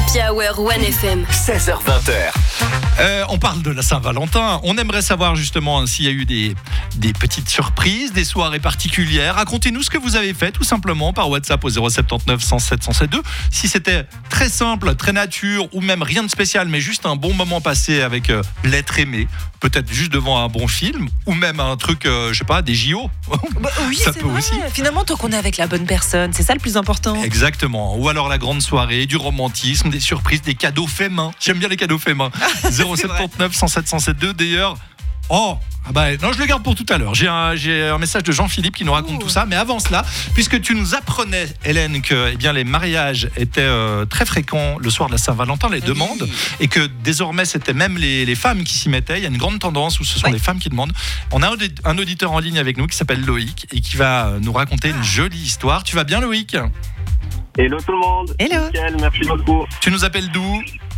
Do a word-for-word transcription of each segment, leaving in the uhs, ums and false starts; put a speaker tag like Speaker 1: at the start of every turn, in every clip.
Speaker 1: Happy Hour One F M.
Speaker 2: seize heures vingt.
Speaker 3: Euh, on parle de la Saint-Valentin. On aimerait savoir justement s'il y a eu des, des petites surprises, des soirées particulières. Racontez-nous ce que vous avez fait tout simplement par WhatsApp au zéro sept neuf cent sept cent soixante-deux. Si c'était très simple, très nature ou même rien de spécial, mais juste un bon moment passé avec euh, l'être aimé, peut-être juste devant un bon film ou même un truc, euh, je sais pas, des J O.
Speaker 4: Bah, oui,
Speaker 3: ça
Speaker 4: c'est
Speaker 3: peut
Speaker 4: vrai.
Speaker 3: aussi.
Speaker 4: Finalement, tant qu'on est avec la bonne personne, c'est ça le plus important.
Speaker 3: Exactement. Ou alors la grande soirée, du romantisme, des surprises, des cadeaux faits main. J'aime bien les cadeaux faits main. zéro sept neuf cent sept cent soixante-deux d'ailleurs. Oh, ah bah, non, je le garde pour tout à l'heure. J'ai un, j'ai un message de Jean-Philippe qui nous raconte Ouh. tout ça. Mais avant cela, puisque tu nous apprenais, Hélène, que eh bien, les mariages étaient euh, très fréquents le soir de la Saint-Valentin, les oui. demandes, et que désormais c'était même les, les femmes qui s'y mettaient. Il y a une grande tendance où ce sont ouais. les femmes qui demandent. On a un, un auditeur en ligne avec nous qui s'appelle Loïc et qui va nous raconter une jolie histoire. Tu vas bien, Loïc ?
Speaker 5: Hello tout le monde.
Speaker 4: Hello.
Speaker 5: Nickel, merci beaucoup.
Speaker 3: Tu nous appelles d'où ?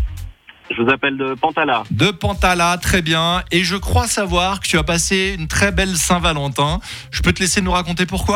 Speaker 5: Je vous appelle de Pantala.
Speaker 3: De Pantala, très bien. Et je crois savoir que tu as passé une très belle Saint-Valentin. Je peux te laisser nous raconter pourquoi ?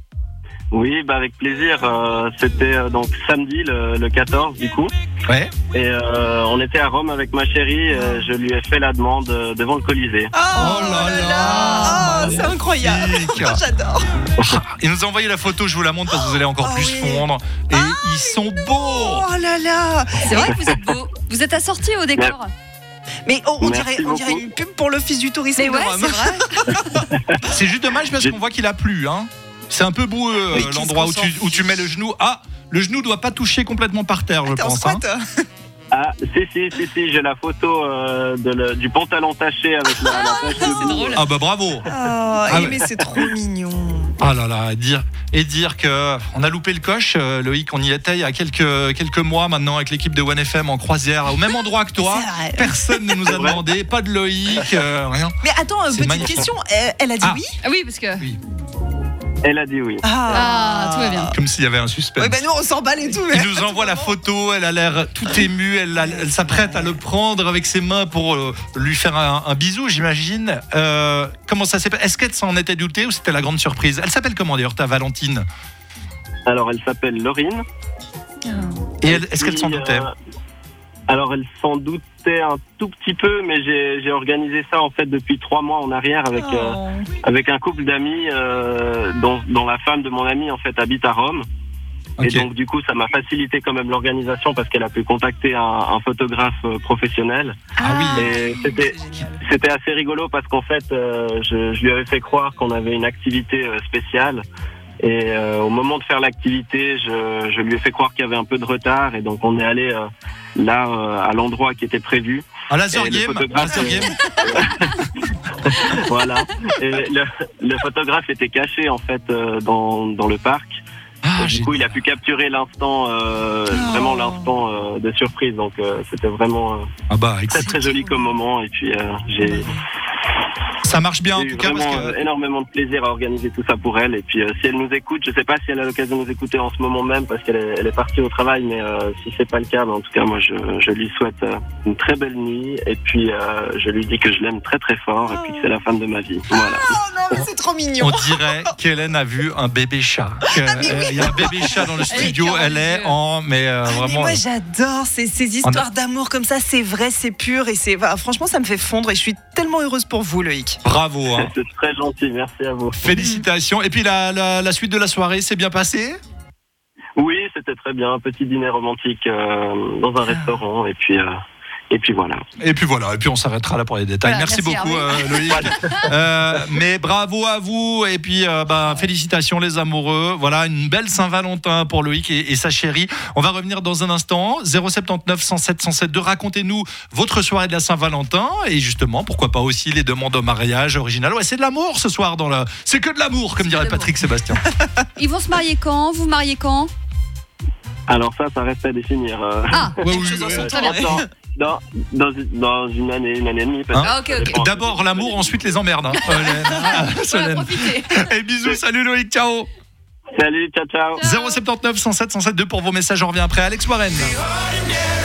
Speaker 5: Oui, bah avec plaisir. Euh, c'était euh, donc samedi le, le quatorze du coup.
Speaker 3: Ouais.
Speaker 5: Et euh, on était à Rome avec ma chérie. Euh, je lui ai fait la demande euh, devant le Colisée.
Speaker 4: Oh, oh là là, là oh, c'est incroyable. J'adore.
Speaker 3: Il nous a envoyé la photo, je vous la montre parce que vous allez encore oh, plus oui. fondre. Et ah, ils sont beaux.
Speaker 4: Oh là là.
Speaker 6: C'est vrai que vous êtes beaux. Vous êtes assortis au décor.
Speaker 4: Mais on, on, dirait, on dirait une pub pour l'office du tourisme
Speaker 6: Mais
Speaker 4: de
Speaker 6: ouais,
Speaker 4: Rome.
Speaker 6: C'est vrai.
Speaker 3: C'est juste dommage parce qu'on voit qu'il a plu, hein. C'est un peu beau euh, l'endroit où tu, où tu mets le genou. Ah, le genou doit pas toucher complètement par terre, je
Speaker 4: Attends,
Speaker 3: pense. Hein.
Speaker 5: Ah, si, si, si, si, j'ai la photo euh, de le, du pantalon taché avec la, la tache.
Speaker 6: Ah, c'est drôle.
Speaker 3: Ah bah bravo.
Speaker 4: Oh, ah, mais c'est trop mignon.
Speaker 3: Ah là là, dire, et dire que on a loupé le coche, euh, Loïc, on y était il y a quelques, quelques mois maintenant avec l'équipe de One F M en croisière, au même endroit que toi. Personne ne nous a demandé, pas de Loïc, euh, rien.
Speaker 4: Mais attends, euh, petite
Speaker 3: magnifique.
Speaker 4: question, elle, elle a dit
Speaker 3: ah.
Speaker 4: oui
Speaker 6: Ah oui, parce que...
Speaker 3: Oui.
Speaker 5: Elle a dit oui.
Speaker 4: Ah,
Speaker 6: ah tout va bien.
Speaker 3: Comme s'il y avait un suspense.
Speaker 4: Oui, ben nous on s'emballe et tout. Mais...
Speaker 3: Il nous envoie la photo, elle a l'air tout émue, elle, a, elle s'apprête à le prendre avec ses mains pour euh, lui faire un, un bisou, j'imagine. Euh, comment ça s'est passé ? Est-ce qu'elle s'en était doutée ou c'était la grande surprise ? Elle s'appelle comment d'ailleurs, ta Valentine ?
Speaker 5: Alors elle s'appelle Laurine.
Speaker 3: Et elle, est-ce qu'elle s'en doutait ?
Speaker 5: euh, Alors elle s'en doutait un tout petit peu, mais j'ai, j'ai organisé ça en fait depuis trois mois en arrière avec
Speaker 4: oh.
Speaker 5: euh, avec un couple d'amis euh, dont, dont la femme de mon ami en fait habite à Rome. Okay. Et donc du coup ça m'a facilité quand même l'organisation parce qu'elle a pu contacter un, un photographe euh, professionnel.
Speaker 3: Ah oui.
Speaker 5: Et c'était c'était assez rigolo parce qu'en fait euh, je, je lui avais fait croire qu'on avait une activité euh, spéciale. Et euh, au moment de faire l'activité, je, je lui ai fait croire qu'il y avait un peu de retard. Et donc on est allé euh, là euh, à l'endroit qui était prévu.
Speaker 3: À laser game, laser game.
Speaker 5: Voilà. Et le, le photographe était caché en fait euh, dans, dans le parc. Ah, du coup, il a pu capturer l'instant, euh, oh. vraiment l'instant euh, de surprise. Donc euh, c'était vraiment euh, ah bah, très très joli comme moment. Et puis euh, j'ai...
Speaker 3: Ça marche bien
Speaker 5: J'ai
Speaker 3: en tout
Speaker 5: eu
Speaker 3: cas
Speaker 5: vraiment
Speaker 3: parce que...
Speaker 5: énormément de plaisir à organiser tout ça pour elle. Et puis euh, si elle nous écoute, je sais pas si elle a l'occasion de nous écouter en ce moment même parce qu'elle est, elle est partie au travail, mais euh, si c'est pas le cas, ben, en tout cas moi je, je lui souhaite euh, une très belle nuit et puis euh, je lui dis que je l'aime très très fort oh. et puis que c'est la femme de ma vie. Voilà.
Speaker 4: Oh non mais c'est trop mignon.
Speaker 3: On dirait qu'Hélène a vu un bébé chat. Que, ah, euh, il y a un bébé chat dans le studio, elle est, elle est en mais euh,
Speaker 4: ah,
Speaker 3: vraiment.
Speaker 4: Mais moi j'adore ces, ces histoires a... d'amour comme ça, c'est vrai, c'est pur et c'est enfin, franchement ça me fait fondre et je suis tellement heureuse pour vous Loïc.
Speaker 3: Bravo. Hein.
Speaker 5: C'est très gentil, merci à vous.
Speaker 3: Félicitations. Et puis la, la, la suite de la soirée s'est bien passée ?
Speaker 5: Oui, c'était très bien. Un petit dîner romantique euh, dans un restaurant et puis... Euh... Et puis voilà.
Speaker 3: Et puis voilà. Et puis on s'arrêtera là pour les détails.
Speaker 6: Voilà,
Speaker 3: merci, merci beaucoup,
Speaker 6: euh,
Speaker 3: Loïc. euh, mais bravo à vous. Et puis euh, bah, félicitations les amoureux. Voilà une belle Saint-Valentin pour Loïc et, et sa chérie. On va revenir dans un instant. zéro sept neuf cent sept cent soixante-deux. Racontez-nous votre soirée de la Saint-Valentin et justement pourquoi pas aussi les demandes au mariage original. Ouais, c'est de l'amour ce soir dans la. C'est que de l'amour comme dirait Patrick Sébastien.
Speaker 6: Ils vont se marier quand ? Vous vous mariez quand ?
Speaker 5: Alors ça, ça reste à définir. Euh...
Speaker 6: Ah,
Speaker 3: ouais, oui, oui, ouais.
Speaker 6: Très bien.
Speaker 5: Dans, dans, dans une année, une année et demie.
Speaker 3: Hein
Speaker 6: ah, ok, ok.
Speaker 3: D'abord l'amour, ensuite les emmerdes. Hein. Ah,
Speaker 6: voilà, profitez.
Speaker 3: Et bisous, salut Loïc, ciao.
Speaker 5: Salut, ciao, ciao.
Speaker 3: zéro sept neuf cent sept cent soixante-deux pour vos messages, on revient après. Alex Warren.